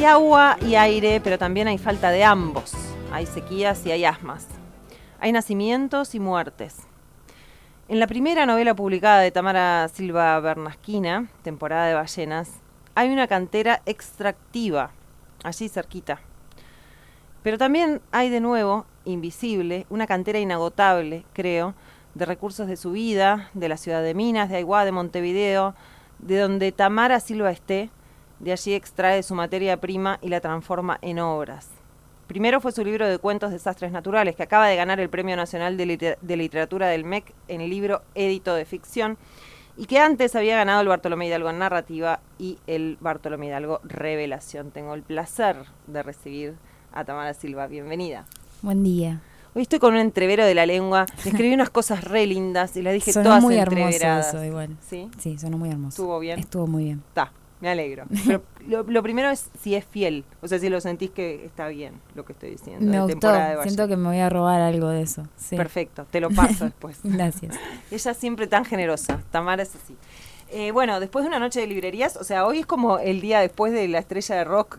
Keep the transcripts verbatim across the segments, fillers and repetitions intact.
Hay agua y aire, pero también hay falta de ambos. Hay sequías y hay asmas. Hay nacimientos y muertes. En la primera novela publicada de Tamara Silva Bernasquina, Temporada de ballenas, hay una cantera extractiva, allí cerquita. Pero también hay de nuevo, invisible, una cantera inagotable, creo, de recursos de su vida, de la ciudad de Minas, de Aiguá, de Montevideo, de donde Tamara Silva esté, de allí extrae su materia prima y la transforma en obras. Primero fue su libro de cuentos Desastres Naturales, que acaba de ganar el Premio Nacional de, Liter- de Literatura del M E C en el libro Édito de Ficción, y que antes había ganado el Bartolomé Hidalgo en Narrativa y el Bartolomé Hidalgo Revelación. Tengo el placer de recibir a Tamara Silva. Bienvenida. Buen día. Hoy estoy con un entrevero de la lengua. Le escribí unas cosas re lindas y las dije sonó todas muy entreveradas. hermoso eso, igual. ¿Sí? Sí, sonó muy hermoso. ¿Estuvo bien? Estuvo muy bien. Está, me alegro. Pero lo, lo primero es si es fiel. O sea, si lo sentís que está bien lo que estoy diciendo. Me de gustó. temporada de Siento que me voy a robar algo de eso. Sí. Perfecto, te lo paso después. Gracias. Ella siempre tan generosa. Tamara es así. Eh, bueno, después de una noche de librerías, o sea, hoy es como el día después de la estrella de rock.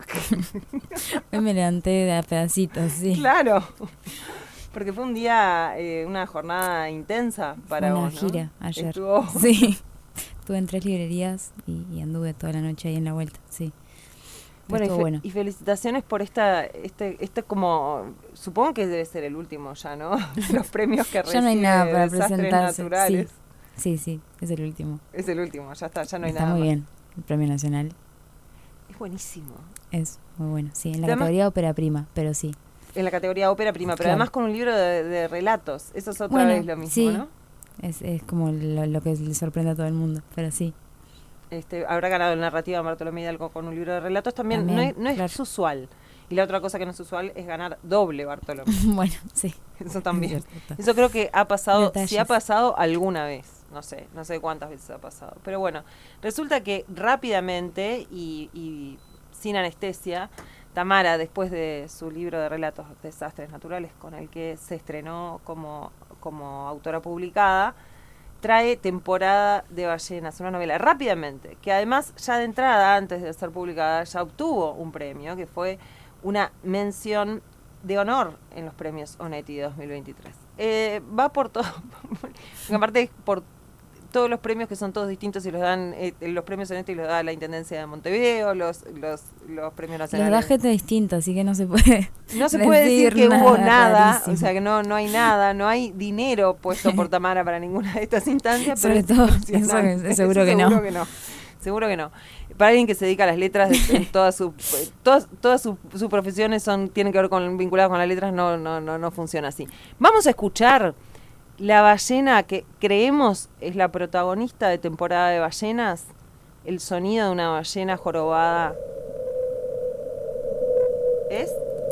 Hoy me levanté de a pedacitos, sí. Claro. Porque fue un día, eh, una jornada intensa para fue una vos, ¿no? gira ayer. Estuvo... Sí. Estuve en tres librerías y, y anduve toda la noche ahí en la vuelta, sí. Bueno, y, fe- bueno. y felicitaciones por esta, este, este como, supongo que debe ser el último ya, ¿no? Los premios que recibe Ya no hay nada para Desastres presentarse. Naturales. Sí. sí, sí, es el último. Es el último, ya está, ya no hay Está nada muy más. bien, el premio nacional. Es buenísimo. Es muy bueno, sí, en la Además, categoría ópera prima, pero sí. En la categoría ópera prima, pero Claro. además con un libro de, de relatos. Eso es otra Bueno, vez lo mismo, sí. ¿no? Es, es como lo, lo que le sorprende a todo el mundo, pero sí. Este, habrá ganado en narrativa Bartolomé Hidalgo con un libro de relatos. También, También, no es, no es claro. usual. Y la otra cosa que no es usual es ganar doble Bartolomé. Bueno, sí. Eso también. Es cierto. Eso creo que ha pasado, Detalles. si ha pasado alguna vez. No sé, no sé cuántas veces ha pasado. Pero bueno, resulta que rápidamente y, y sin anestesia, Tamara, después de su libro de relatos Desastres Naturales, con el que se estrenó como, como autora publicada, trae Temporada de ballenas, una novela rápidamente, que además ya de entrada, antes de ser publicada, ya obtuvo un premio, que fue una mención de honor en los premios Onetti dos mil veintitrés. Eh, va por todo, aparte por todos los premios que son todos distintos y los dan, eh, los premios Onetti los da la Intendencia de Montevideo, los, los, los premios Los nacionales. da gente distinta, así que no se puede No se puede decir que nada hubo nada, rarísimo. o sea que no, no hay nada, no hay dinero puesto por Tamara para ninguna de estas instancias. Sobre pero todo, es impresionante. eso es- seguro que seguro no. que no. Seguro que no. Para alguien que se dedica a las letras, de- en toda su, todas, todas sus sus profesiones son, tienen que ver con vinculadas con las letras, no, no, no, no funciona así. Vamos a escuchar la ballena que creemos es la protagonista de Temporada de ballenas, el sonido de una ballena jorobada. ¿Es?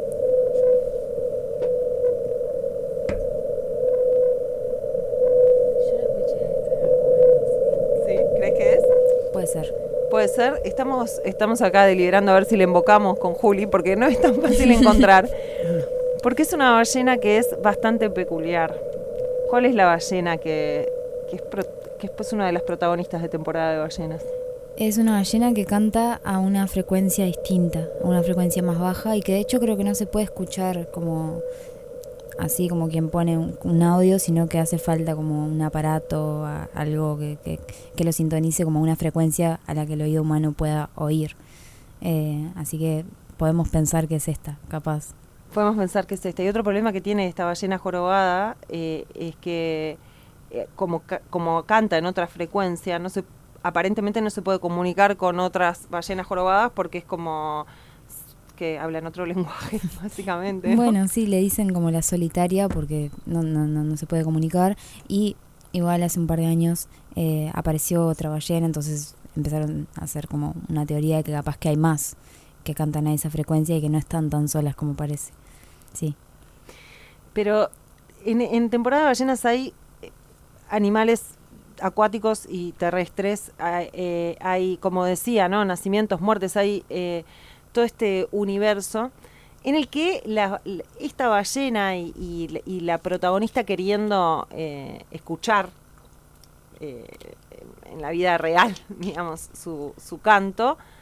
¿Sí? ¿Crees que es? Puede ser. Puede ser. Estamos, estamos acá deliberando a ver si le invocamos con Juli, porque no es tan fácil encontrar. Porque es una ballena que es bastante peculiar. ¿Cuál es la ballena que, que, es, pro, que es pues una de las protagonistas de Temporada de ballenas? Es una ballena que canta a una frecuencia distinta, a una frecuencia más baja, y que de hecho creo que no se puede escuchar como así como quien pone un, un audio, sino que hace falta como un aparato, a, algo que, que, que lo sintonice como una frecuencia a la que el oído humano pueda oír. Eh, así que podemos pensar que es esta, capaz. Podemos pensar que es este. Y otro problema que tiene esta ballena jorobada eh, es que eh, como, ca como canta en otra frecuencia, no se, aparentemente no se puede comunicar con otras ballenas jorobadas porque es como que hablan otro lenguaje, básicamente, ¿no? Bueno, sí, le dicen como la solitaria porque no, no, no, no se puede comunicar. Y igual hace un par de años eh, apareció otra ballena, entonces empezaron a hacer como una teoría de que capaz que hay más que cantan a esa frecuencia y que no están tan solas como parece. Sí. Pero en, en Temporada de ballenas hay animales acuáticos y terrestres, hay, eh, hay como decía, ¿no? Nacimientos, muertes, hay eh, todo este universo en el que la, esta ballena y, y, y la protagonista queriendo eh, escuchar eh, en la vida real, digamos, su, su canto,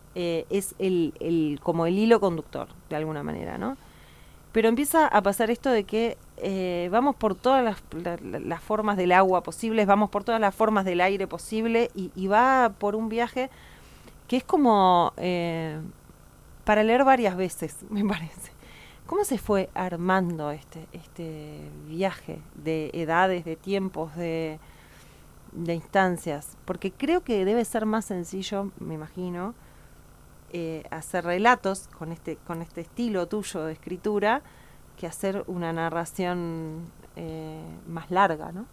eh, es el, el, como el hilo conductor, de alguna manera, ¿no? Pero empieza a pasar esto de que eh, vamos por todas las, la, la, las formas del agua posibles, vamos por todas las formas del aire posible, y, y va por un viaje que es como eh, para leer varias veces, me parece. ¿Cómo se fue armando este, este viaje de edades, de tiempos, de, de instancias? Porque creo que debe ser más sencillo, me imagino, eh, hacer relatos con este, con este estilo tuyo de escritura, que hacer una narración eh, más larga, ¿no?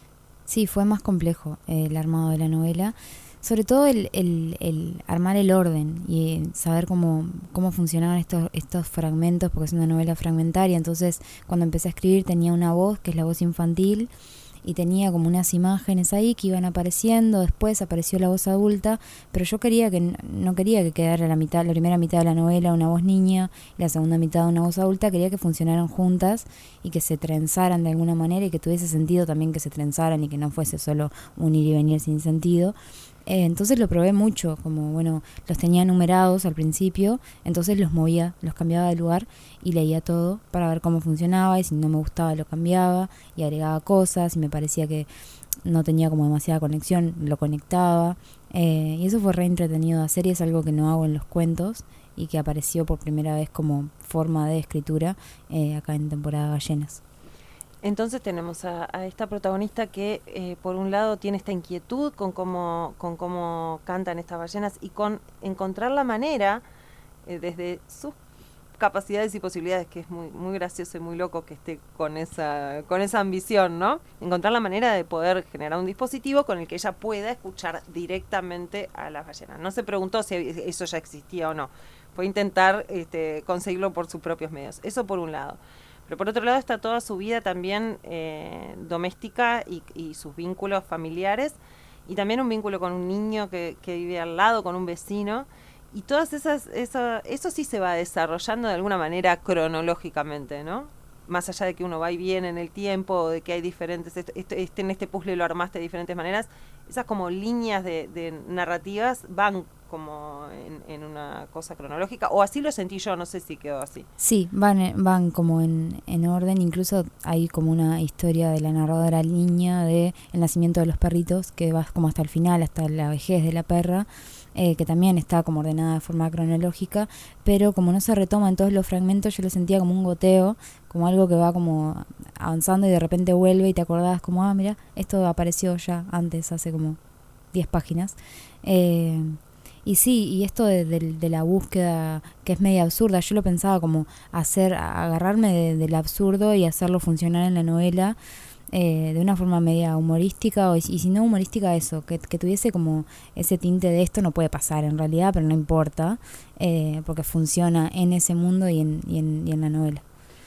Sí, fue más complejo eh, el armado de la novela. Sobre todo el, el, el armar el orden y saber cómo, cómo funcionaban estos, estos fragmentos, porque es una novela fragmentaria. Entonces, cuando empecé a escribir tenía una voz, que es la voz infantil, y tenía como unas imágenes ahí que iban apareciendo. Después apareció la voz adulta, pero yo quería que no quería que quedara la mitad, la primera mitad de la novela una voz niña y la segunda mitad una voz adulta. Quería que funcionaran juntas y que se trenzaran de alguna manera, y que tuviese sentido también que se trenzaran, y que no fuese solo un ir y venir sin sentido. Eh, entonces lo probé mucho, como bueno, los tenía numerados al principio, entonces los movía, los cambiaba de lugar y leía todo para ver cómo funcionaba, y si no me gustaba lo cambiaba y agregaba cosas, y me parecía que no tenía como demasiada conexión, lo conectaba, eh, y eso fue re entretenido de hacer, y es algo que no hago en los cuentos y que apareció por primera vez como forma de escritura eh, acá en Temporada Ballenas. Entonces tenemos a, a esta protagonista que eh, por un lado tiene esta inquietud con cómo, con cómo cantan estas ballenas, y con encontrar la manera eh, desde sus capacidades y posibilidades, que es muy muy gracioso y muy loco que esté con esa con esa ambición, ¿no? Encontrar la manera de poder generar un dispositivo con el que ella pueda escuchar directamente a las ballenas. No se preguntó si eso ya existía o no, fue intentar este, conseguirlo por sus propios medios. Eso por un lado. Pero por otro lado está toda su vida también eh, doméstica y, y sus vínculos familiares, y también un vínculo con un niño que, que vive al lado, con un vecino, y todas esas, eso, eso sí se va desarrollando de alguna manera cronológicamente, ¿no? Más allá de que uno va y viene en el tiempo, o de que hay diferentes, este, este, en este puzzle lo armaste de diferentes maneras, esas como líneas de, de narrativas van como en, en una cosa cronológica, o así lo sentí yo, no sé si quedó así. Sí, van, van como en, en orden, incluso hay como una historia de la narradora niña de el nacimiento de los perritos, que va como hasta el final, hasta la vejez de la perra, eh, que también está como ordenada de forma cronológica, pero como no se retoma en todos los fragmentos, yo lo sentía como un goteo, como algo que va como avanzando y de repente vuelve y te acordás como, ah, mira, esto apareció ya antes, hace como diez páginas. Eh, Y sí, y esto de, de, de la búsqueda, que es media absurda, yo lo pensaba como hacer, agarrarme de, del absurdo y hacerlo funcionar en la novela eh, de una forma media humorística, o, y si no humorística, eso, que, que tuviese como ese tinte de esto no puede pasar en realidad, pero no importa, eh, porque funciona en ese mundo y en, y en, y en la novela.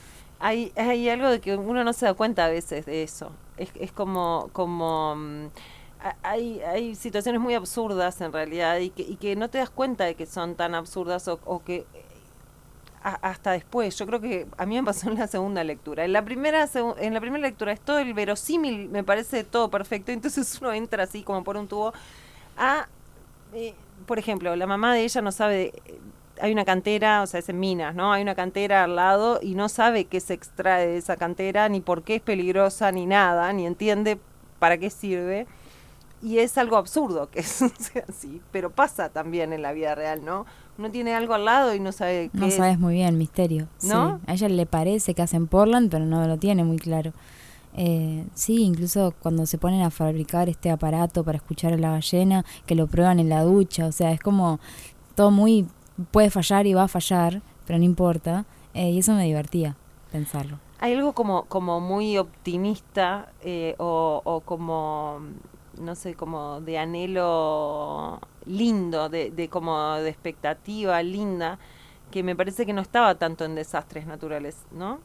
Hay, hay algo de que uno no se da cuenta a veces de eso, es, es como... como Hay, hay situaciones muy absurdas en realidad, y que, y que no te das cuenta de que son tan absurdas, o, o que a, hasta después. Yo creo que a mí me pasó en la segunda lectura. En la primera en la primera lectura es todo el verosímil, me parece todo perfecto, entonces uno entra así como por un tubo a, eh, por ejemplo, la mamá de ella no sabe, hay una cantera, o sea, es en Minas, ¿no? Hay una cantera al lado y no sabe qué se extrae de esa cantera, ni por qué es peligrosa, ni nada, ni entiende para qué sirve. Y es algo absurdo que eso sea así, pero pasa también en la vida real, ¿no? Uno tiene algo al lado y no sabe qué No es. sabes muy bien, misterio. ¿No? Sí. A ella le parece que hacen Portland, pero no lo tiene muy claro. Eh, sí, incluso cuando se ponen a fabricar este aparato para escuchar a la ballena, que lo prueban en la ducha, o sea, es como todo muy... puede fallar y va a fallar, pero no importa. Eh, y eso me divertía, pensarlo. Hay algo como, como muy optimista eh, o, o como... no sé, como de anhelo lindo, de, de como de expectativa linda, que me parece que no estaba tanto en desastres naturales, ¿no?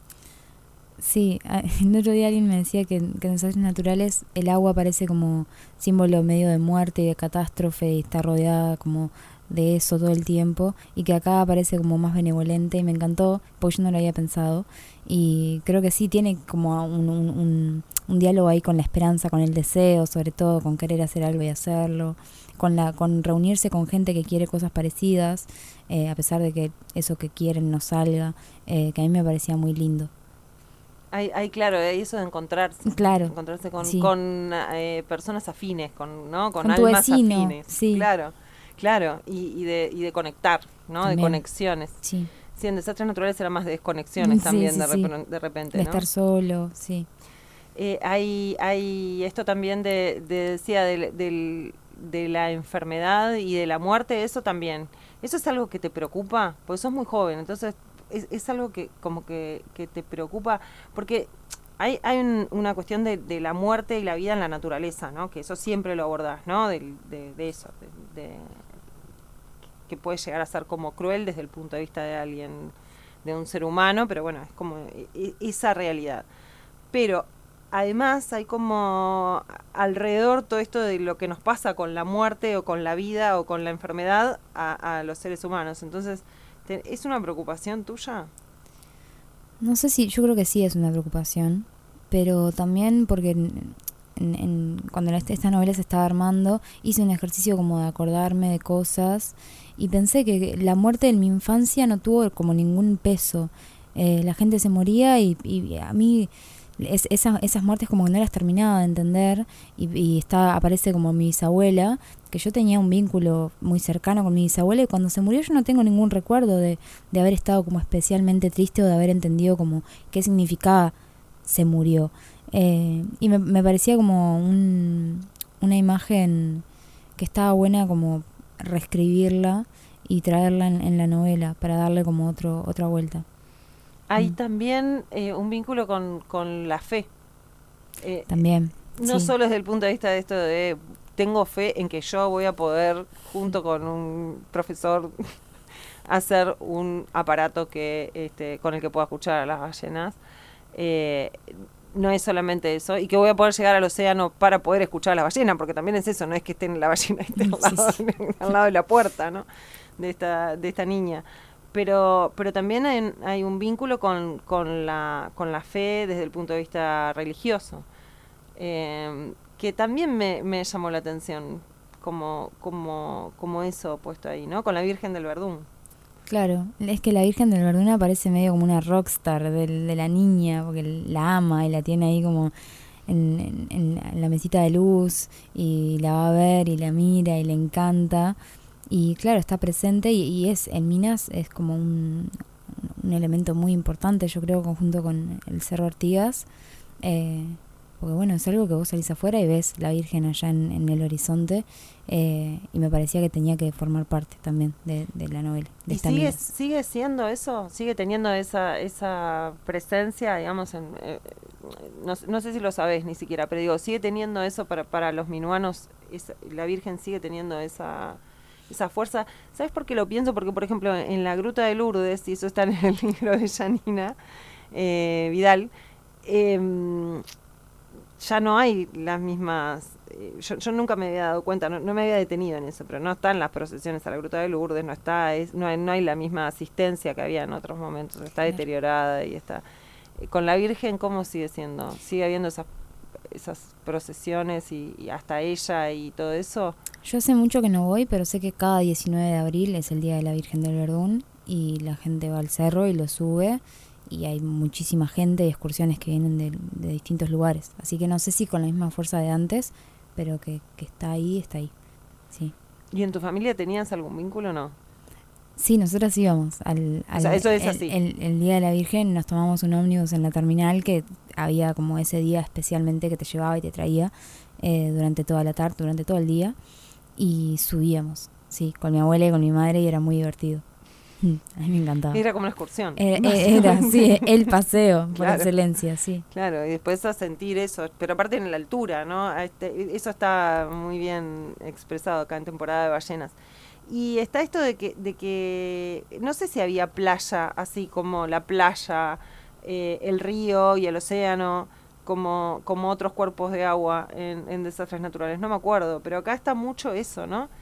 Sí, el otro día alguien me decía que, que en desastres naturales el agua parece como símbolo medio de muerte y de catástrofe, y está rodeada como de eso todo el tiempo y que acá parece como más benevolente y me encantó porque yo no lo había pensado y creo que sí tiene como un, un, un, un diálogo ahí con la esperanza, con el deseo, sobre todo con querer hacer algo y hacerlo, con la con reunirse con gente que quiere cosas parecidas, eh, a pesar de que eso que quieren no salga, eh, que a mí me parecía muy lindo. Hay, hay claro, hay eso de encontrarse, claro, encontrarse con, sí. con eh, personas afines, con, ¿no? con, con tu almas vecino, afines, sí. claro, claro, y, y de y de conectar, ¿no? También. De conexiones. Sí. Sí, en Desastres Naturales era más de desconexiones sí, también sí, de, sí. rep de repente, de ¿no? estar solo, sí. Eh, hay, hay esto también de, de decía, de, de, de la enfermedad y de la muerte, eso también. ¿Eso es algo que te preocupa? Porque sos muy joven, entonces es, es algo que como que, que te preocupa, porque hay, hay un, una cuestión de, de la muerte y la vida en la naturaleza, ¿no? Que eso siempre lo abordás, ¿no? De, de, de eso, de, de, que puede llegar a ser como cruel desde el punto de vista de alguien, de un ser humano, pero bueno, es como esa realidad. Pero además hay como alrededor todo esto de lo que nos pasa con la muerte o con la vida o con la enfermedad a, a los seres humanos. Entonces, te, ¿es una preocupación tuya? No sé si, yo creo que sí es una preocupación, pero también porque en, en, en, cuando esta novela se estaba armando, hice un ejercicio como de acordarme de cosas y pensé que la muerte en mi infancia no tuvo como ningún peso. Eh, la gente se moría y, y a mí es, esa, esas muertes como que no las terminaba de entender y, y está, aparece como mi bisabuela, que yo tenía un vínculo muy cercano con mi bisabuela y cuando se murió yo no tengo ningún recuerdo de, de haber estado como especialmente triste o de haber entendido como qué significaba se murió. Eh, y me, me parecía como un, una imagen que estaba buena como reescribirla y traerla en, en la novela para darle como otro, otra vuelta. Hay mm. también eh, un vínculo con, con la fe. Eh, también. No sí. solo desde el punto de vista de esto de tengo fe en que yo voy a poder, junto con un profesor, hacer un aparato que este, con el que pueda escuchar a las ballenas. Eh, no es solamente eso, y que voy a poder llegar al océano para poder escuchar a la ballena, porque también es eso, no es que esté en la ballena esté al, lado, sí, sí. al lado de la puerta, ¿no? de esta de esta niña. Pero pero también hay, hay un vínculo con, con, la, con la fe desde el punto de vista religioso, eh, que también me, me llamó la atención, como, como, como eso puesto ahí, ¿no? Con la Virgen del Verdún. Claro, es que la Virgen del Verdún aparece medio como una rockstar de, de la niña, porque la ama y la tiene ahí como en, en, en la mesita de luz y la va a ver y la mira y le encanta. Y claro, está presente y, y es en Minas es como un, un elemento muy importante, yo creo, conjunto con el Cerro Artigas. Eh, porque bueno, es algo que vos salís afuera y ves la Virgen allá en, en el horizonte, eh, y me parecía que tenía que formar parte también de, de la novela. De ¿Y esta sigue, sigue siendo eso? ¿Sigue teniendo esa esa presencia, digamos, en, eh, no, no sé si lo sabés ni siquiera, pero digo, sigue teniendo eso para, para los minuanos, esa, la Virgen sigue teniendo esa... esa fuerza? ¿Sabes por qué lo pienso? Porque, por ejemplo, en la Gruta de Lourdes, y eso está en el libro de Janina eh, Vidal, eh, ya no hay las mismas... Eh, yo, yo nunca me había dado cuenta, no, no me había detenido en eso, pero no están las procesiones a la Gruta de Lourdes, no está es, no, hay, no hay la misma asistencia que había en otros momentos, está claro. deteriorada y está... Eh, con la Virgen, ¿cómo sigue siendo? ¿Sigue habiendo esas esas procesiones y, y hasta ella y todo eso? Yo hace mucho que no voy, pero sé que cada diecinueve de abril es el Día de la Virgen del Verdún y la gente va al cerro y lo sube y hay muchísima gente y excursiones que vienen de, de distintos lugares. Así que no sé si con la misma fuerza de antes, pero que, que está ahí, está ahí. Sí. ¿Y en tu familia tenías algún vínculo o no? Sí, nosotros íbamos al, al o sea, eso es el, así. El, el Día de la Virgen, nos tomamos un ómnibus en la terminal que había como ese día especialmente que te llevaba y te traía eh, durante toda la tarde, durante todo el día, y subíamos, sí, con mi abuela y con mi madre y era muy divertido. A mí me encantaba. Era como una excursión. Era, era sí, el paseo por claro. excelencia, sí. Claro, y después a sentir eso, pero aparte en la altura, ¿no? Este, eso está muy bien expresado acá en Temporada de Ballenas. Y está esto de que, de que no sé si había playa, así como la playa, eh, el río y el océano, como, como otros cuerpos de agua en, en Desastres Naturales, no me acuerdo, pero acá está mucho eso, ¿no?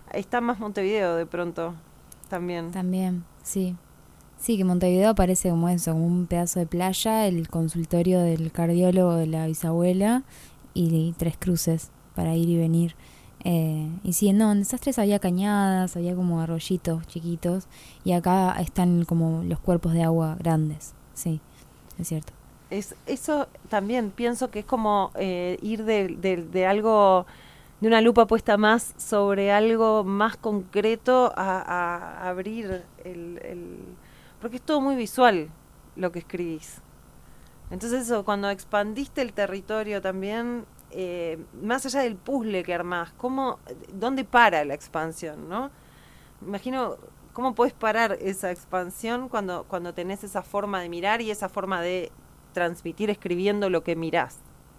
está más Montevideo de pronto también. También, sí. Sí, que Montevideo aparece como eso, como un pedazo de playa, el consultorio del cardiólogo de la bisabuela y, y Tres Cruces para ir y venir. Eh, y sí, no, en Desastres había cañadas, había como arroyitos chiquitos y acá están como los cuerpos de agua grandes, sí, es cierto. Es, eso también pienso que es como eh, ir de, de, de algo, de una lupa puesta más sobre algo más concreto a, a abrir el, el... Porque es todo muy visual lo que escribís. Entonces eso, cuando expandiste el territorio también, eh, más allá del puzzle que armás, ¿cómo, ¿dónde para la expansión, no? Imagino, ¿cómo podés parar esa expansión cuando, cuando tenés esa forma de mirar y esa forma de transmitir escribiendo lo que mirás?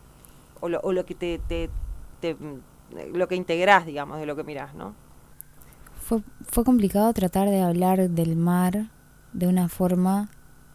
O lo, o lo que te, te, te lo que integrás, digamos, de lo que mirás, ¿no? Fue, fue complicado tratar de hablar del mar de una forma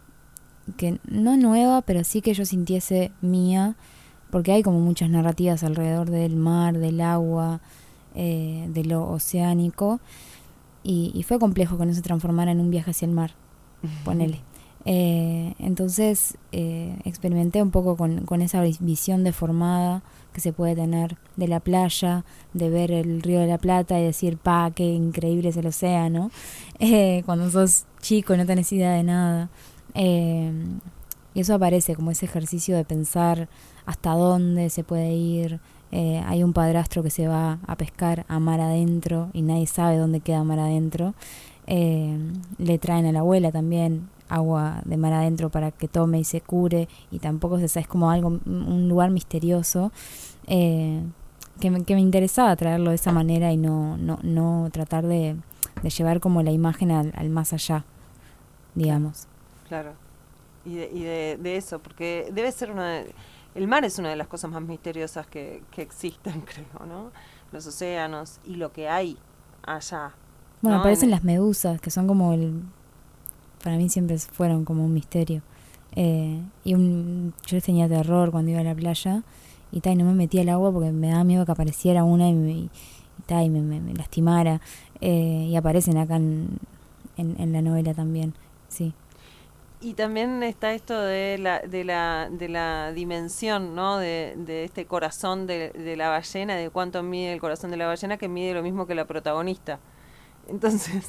que no nueva, pero sí que yo sintiese mía, porque hay como muchas narrativas alrededor del mar, del agua, eh, de lo oceánico, y, y fue complejo que no se transformara en un viaje hacia el mar, ponele. Eh, entonces eh, experimenté un poco con, con esa visión deformada que se puede tener de la playa, de ver el Río de la Plata y decir, pa, qué increíble es el océano, eh, cuando sos chico y no tenés idea de nada. Eh, y eso aparece como ese ejercicio de pensar hasta dónde se puede ir. Eh, hay un padrastro que se va a pescar a mar adentro y nadie sabe dónde queda mar adentro. Eh, le traen a la abuela también agua de mar adentro para que tome y se cure, y tampoco se sabe, es como algo, un lugar misterioso, eh, que, me, que me interesaba traerlo de esa manera y no, no, no tratar de, de llevar como la imagen al, al más allá, digamos. Claro, y de, y de, de eso, porque debe ser una de, el mar es una de las cosas más misteriosas que, que existen, creo, ¿no? Los océanos y lo que hay allá. Bueno, ¿no? aparecen en, las medusas, que son como el... Para mí siempre fueron como un misterio. Eh, y un, yo les tenía terror cuando iba a la playa y, ta, y no me metía al agua porque me daba miedo que apareciera una y me, y, ta, y me, me, me lastimara. Eh, y aparecen acá en, en, en la novela también, sí. Y también está esto de la, de la, de la dimensión, ¿no? De, de este corazón de, de la ballena, de cuánto mide el corazón de la ballena, que mide lo mismo que la protagonista. Entonces,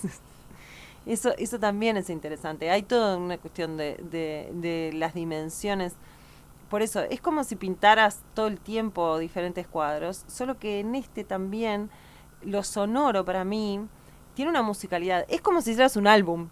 eso, eso también es interesante. Hay toda una cuestión de, de, de las dimensiones. Por eso, es como si pintaras todo el tiempo diferentes cuadros, solo que en este también, lo sonoro para mí, tiene una musicalidad. Es como si hicieras un álbum.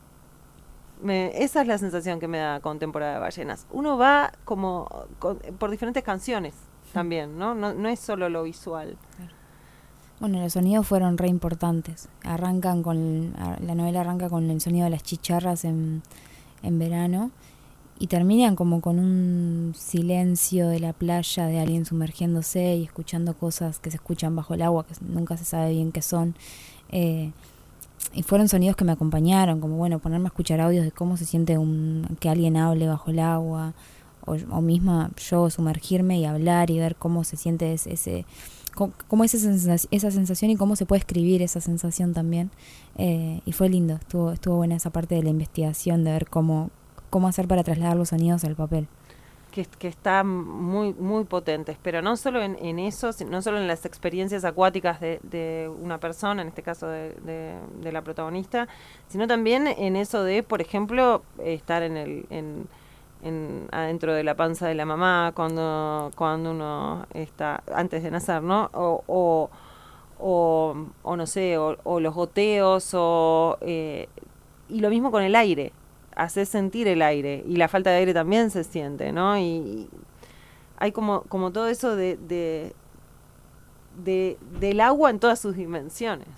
Me, esa es la sensación que me da con Temporada de Ballenas. Uno va como con, por diferentes canciones también, ¿no? ¿no? No es solo lo visual. Claro. Bueno, los sonidos fueron re importantes. Arrancan con, la novela arranca con el sonido de las chicharras en, en verano y terminan como con un silencio de la playa, de alguien sumergiéndose y escuchando cosas que se escuchan bajo el agua, que nunca se sabe bien qué son. Eh, y fueron sonidos que me acompañaron, como bueno, ponerme a escuchar audios de cómo se siente un, que alguien hable bajo el agua, o, o misma yo sumergirme y hablar y ver cómo se siente ese, ese cómo es esa sensación, esa sensación y cómo se puede escribir esa sensación también. Eh, y fue lindo, estuvo, estuvo buena esa parte de la investigación, de ver cómo, cómo hacer para trasladar los sonidos al papel. Que, que está muy muy potentes, pero no solo en, en eso, no solo en las experiencias acuáticas de, de una persona, en este caso de, de, de la protagonista, sino también en eso de, por ejemplo, estar en el en, en adentro de la panza de la mamá cuando cuando uno está antes de nacer, ¿no? O o, o, o no sé, o, o los goteos, o eh, y lo mismo con el aire. Hacer sentir el aire, y la falta de aire también se siente, ¿no? Y, y hay como, como todo eso de, de, de del agua en todas sus dimensiones.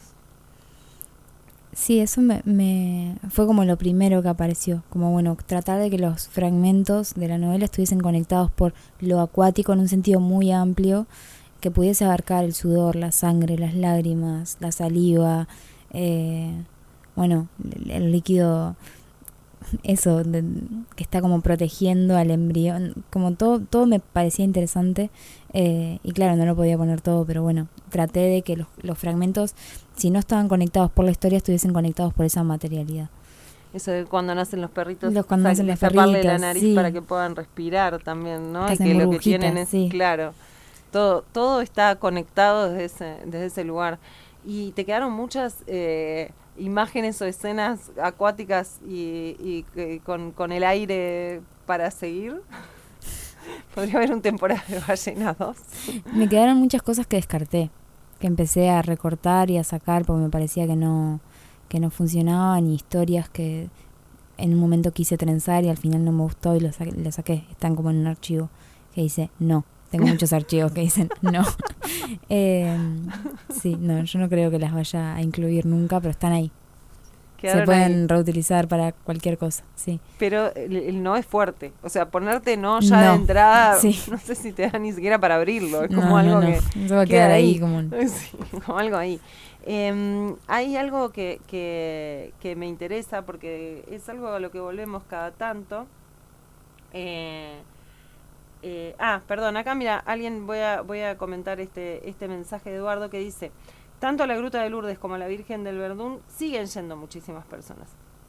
Sí, eso me, me fue como lo primero que apareció, como bueno, tratar de que los fragmentos de la novela estuviesen conectados por lo acuático en un sentido muy amplio, que pudiese abarcar el sudor, la sangre, las lágrimas, la saliva, eh, bueno, el, el líquido eso, de, que está como protegiendo al embrión, como todo, todo me parecía interesante, eh, y claro, no lo podía poner todo, pero bueno, traté de que los, los fragmentos, si no estaban conectados por la historia, estuviesen conectados por esa materialidad. Eso de cuando nacen los perritos, los, cuando nacen los taparle perritos, la nariz, sí, para que puedan respirar también, ¿no? Que y que lo que tienen es, sí, claro, todo todo está conectado desde ese, desde ese lugar. Y te quedaron muchas eh, imágenes o escenas acuáticas y, y, y con, con el aire para seguir. Podría haber un temporada de Ballenas dos. Me quedaron muchas cosas que descarté, que empecé a recortar y a sacar porque me parecía que no, que no funcionaban, y historias que en un momento quise trenzar y al final no me gustó y lo saqué, lo saqué. Están como en un archivo que dice no. Tengo muchos archivos que dicen no. eh, sí, no, yo no creo que las vaya a incluir nunca, pero están ahí. Quedaron Se pueden ahí. reutilizar para cualquier cosa, sí. Pero el, el no es fuerte. O sea, ponerte no ya no, de entrada, sí. No sé si te da ni siquiera para abrirlo. Es como no, algo no, no. que Eso va a quedar ahí, ahí como, un... sí, como algo ahí. Eh, hay algo que, que, que me interesa porque es algo a lo que volvemos cada tanto. Eh... Eh, ah, perdón, acá mira, alguien voy a voy a comentar este este mensaje de Eduardo que dice: tanto a la Gruta de Lourdes como a la Virgen del Verdún siguen yendo muchísimas personas.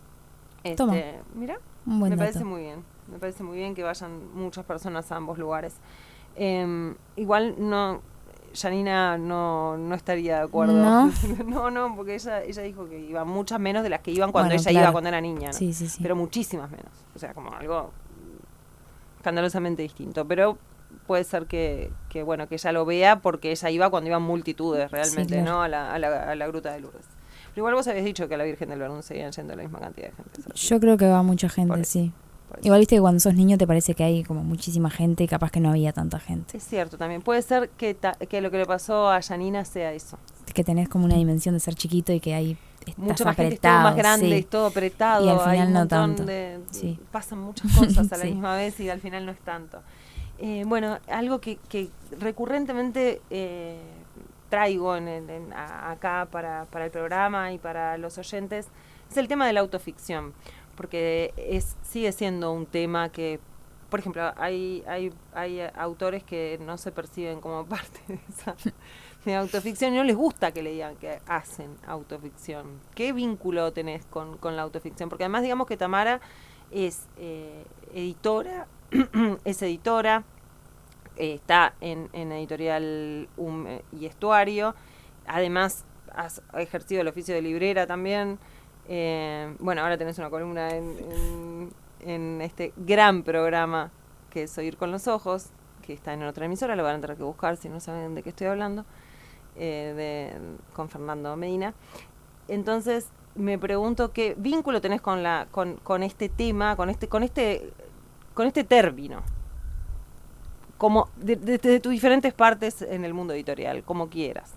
Toma. Este, mira, Un buen me dato. parece muy bien, me parece muy bien que vayan muchas personas a ambos lugares. Eh, igual no, Janina no no estaría de acuerdo. No, no, no, porque ella ella dijo que iban muchas menos de las que iban cuando bueno, ella claro. iba cuando era niña, ¿no? Sí, sí, sí. Pero muchísimas menos, o sea, como algo escandalosamente distinto, pero puede ser que, que bueno que ella lo vea porque ella iba cuando iban multitudes realmente, sí, claro. ¿No? A la, a, la, a la Gruta de Lourdes. Pero igual vos habías dicho que a la Virgen del Verdún seguían yendo la misma cantidad de gente. ¿Sabes? Yo creo que va mucha gente, por sí. Por igual viste que cuando sos niño te parece que hay como muchísima gente y capaz que no había tanta gente. Es cierto también. Puede ser que, ta, que lo que le pasó a Janina sea eso. Que tenés como una dimensión de ser chiquito y que hay... Mucho más gente, es todo más grande, sí. es todo apretado, y al final hay un no montón tanto. de, sí. pasan muchas cosas a la sí. misma vez y al final no es tanto. Eh, bueno, algo que, que recurrentemente eh, traigo en, en, en, a, acá para, para el programa y para los oyentes es el tema de la autoficción, porque es sigue siendo un tema que, por ejemplo, hay, hay, hay autores que no se perciben como parte de esa... de autoficción y no les gusta que le digan que hacen autoficción. ¿Qué vínculo tenés con, con la autoficción? Porque además digamos que Tamara es eh, editora, es editora, eh, está en, en editorial um, y Estuario, además has ejercido el oficio de librera también, eh, bueno, ahora tenés una columna en, en, en este gran programa que es Oír con los Ojos, que está en otra emisora, lo van a tener que buscar si no saben de qué estoy hablando. Eh, de, con Fernando Medina. Entonces me pregunto qué vínculo tenés con la con, con este tema, con este con este con este término, como de, de, de tus diferentes partes en el mundo editorial, como quieras.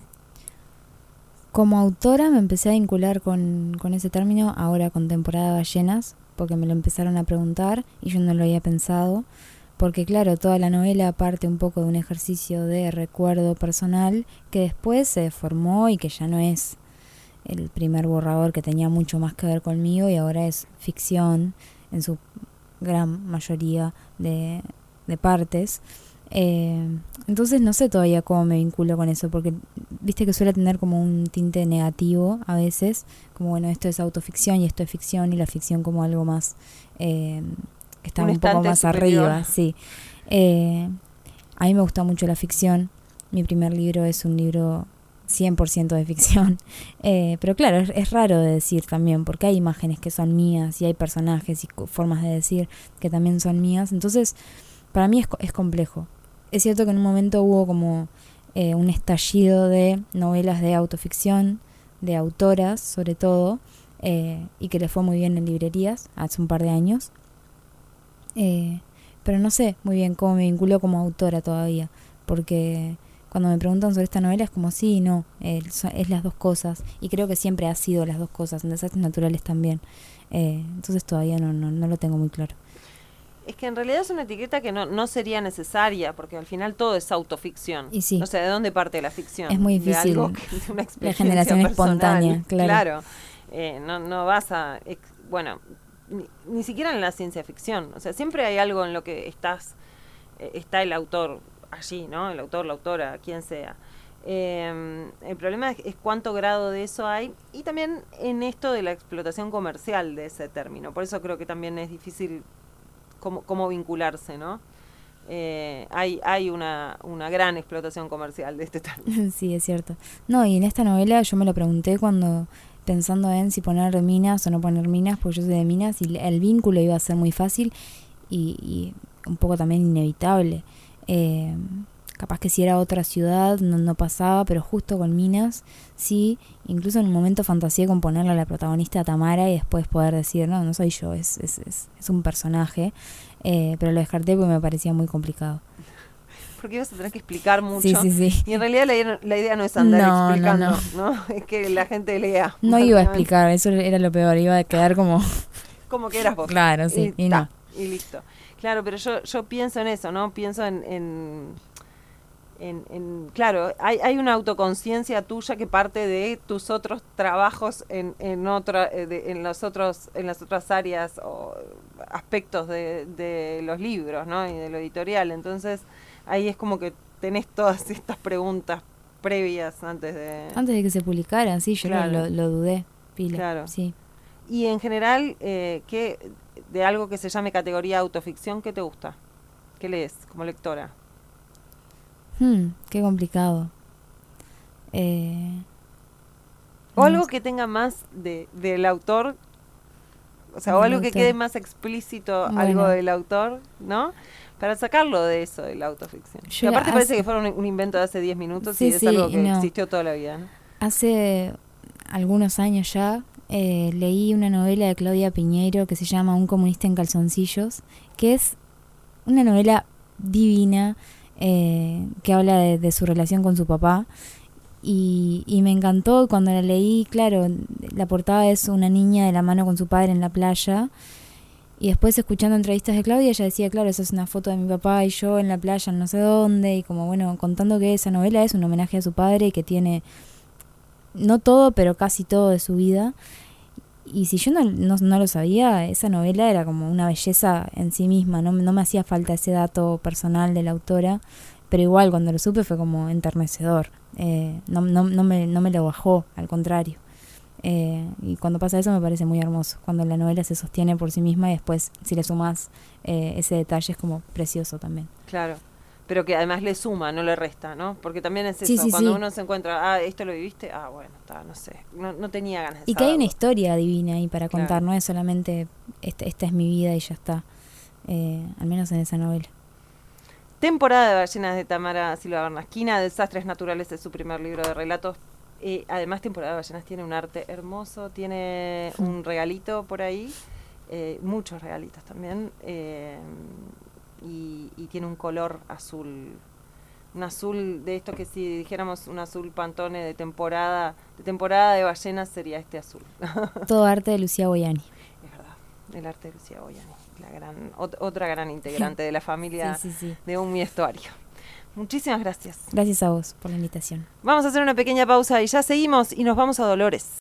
Como autora me empecé a vincular con, con ese término ahora con Temporada de Ballenas, porque me lo empezaron a preguntar y yo no lo había pensado. Porque claro, toda la novela parte un poco de un ejercicio de recuerdo personal que después se deformó y que ya no es el primer borrador, que tenía mucho más que ver conmigo, y ahora es ficción en su gran mayoría de, de partes. Eh, entonces no sé todavía cómo me vinculo con eso, porque viste que suele tener como un tinte negativo a veces, como bueno, esto es autoficción y esto es ficción, y la ficción como algo más... Eh, que está un, un poco más superior. Arriba, sí. Eh, a mí me gusta mucho la ficción. Mi primer libro es un libro cien por ciento de ficción. Eh, pero claro, es, es raro de decir también, porque hay imágenes que son mías y hay personajes y formas de decir que también son mías. Entonces, para mí es, es complejo. Es cierto que en un momento hubo como eh, un estallido de novelas de autoficción, de autoras sobre todo, eh, y que le fue muy bien en librerías hace un par de años. Eh, pero no sé muy bien cómo me vinculo como autora todavía, porque cuando me preguntan sobre esta novela es como sí y no, eh, es las dos cosas, y creo que siempre ha sido las dos cosas, en Desastres Naturales también. Eh, entonces todavía no, no, no lo tengo muy claro. Es que en realidad es una etiqueta que no, no sería necesaria, porque al final todo es autoficción. Y sí. O sea, ¿de dónde parte la ficción? Es muy difícil. De algo que, de una experiencia la generación personal, espontánea, claro. Claro. Eh, no, no vas a... Ex, bueno... ni, ni siquiera en la ciencia ficción. O sea, siempre hay algo en lo que estás, eh, está el autor allí, ¿no? El autor, la autora, quien sea. Eh, el problema es, es cuánto grado de eso hay, y también en esto de la explotación comercial de ese término. Por eso creo que también es difícil cómo, cómo vincularse, ¿no? Eh, hay hay una, una gran explotación comercial de este término. Sí, es cierto. No, y en esta novela yo me lo pregunté cuando, pensando en si poner minas o no poner minas, porque yo soy de Minas y el vínculo iba a ser muy fácil y, y un poco también inevitable. Eh, capaz que si era otra ciudad no, no pasaba, pero justo con Minas sí, incluso en un momento fantaseé con ponerle a la protagonista a Tamara y después poder decir, no, no soy yo, es, es, es, es un personaje. Eh, pero lo descarté porque me parecía muy complicado. Porque ibas a tener que explicar mucho. Sí, sí, sí. Y en realidad la, idea- la idea no es andar No, explicando, no, no, ¿no? Es que la gente lea. No iba a explicar, eso era lo peor, iba a quedar como... Como que eras vos. Claro, sí, y, y no. Y listo. Claro, pero yo yo pienso en eso, ¿no? Pienso en... en En, en, claro, hay, hay una autoconciencia tuya que parte de tus otros trabajos en, en otra, de, en los otros, en las otras áreas o aspectos de, de los libros, ¿no? Y de lo editorial. Entonces, ahí es como que tenés todas estas preguntas previas antes de... Antes de que se publicaran, sí, yo claro. lo, lo dudé, pila. Claro. Sí. Y en general, eh, ¿qué, de algo que se llame categoría autoficción, ¿qué te gusta? ¿Qué lees como lectora? Hmm, qué complicado. Eh, o algo que tenga más de del autor, o sea, o algo que quede más explícito, bueno. Algo del autor, ¿no? Para sacarlo de eso, de la autoficción. Y aparte hace, parece que fue un, un invento de hace diez minutos sí, y es sí, algo que no. existió toda la vida, ¿no? Hace algunos años ya eh, leí una novela de Claudia Piñeiro que se llama Un comunista en calzoncillos, que es una novela divina, Eh, que habla de, de su relación con su papá y, y me encantó cuando la leí. Claro, la portada es una niña de la mano con su padre en la playa y después escuchando entrevistas de Claudia ella decía, claro, esa es una foto de mi papá y yo en la playa en no sé dónde, y como bueno, contando que esa novela es un homenaje a su padre y que tiene no todo pero casi todo de su vida. Y si yo no, no, no lo sabía, esa novela era como una belleza en sí misma, no, no me hacía falta ese dato personal de la autora, pero igual cuando lo supe fue como enternecedor, eh, no, no, no, me, no me lo bajó, al contrario. Eh, y cuando pasa eso me parece muy hermoso, cuando la novela se sostiene por sí misma y después si le sumas eh, ese detalle es como precioso también. Claro. Pero que además le suma, no le resta, ¿no? Porque también es eso, sí, sí, cuando sí. uno se encuentra, ah, esto lo viviste, ah, bueno, está, no sé, no, no tenía ganas de Y que hay una historia divina ahí para contar, claro. No es solamente, esta, esta es mi vida y ya está, eh, al menos en esa novela. Temporada de ballenas de Tamara Silva Bernasquina, Desastres Naturales es su primer libro de relatos. Eh, además, Temporada de ballenas tiene un arte hermoso, tiene un regalito por ahí, eh, muchos regalitos también, eh, Y, y tiene un color azul, un azul de esto que si dijéramos un azul Pantone de temporada, de temporada de ballenas sería este azul. Todo arte de Lucía Boiani. Es verdad, el arte de Lucía Boiani, la gran, ot- otra gran integrante de la familia sí, sí, sí. de Un Mi Estuario. Muchísimas gracias. Gracias a vos por la invitación. Vamos a hacer una pequeña pausa y ya seguimos y nos vamos a Dolores.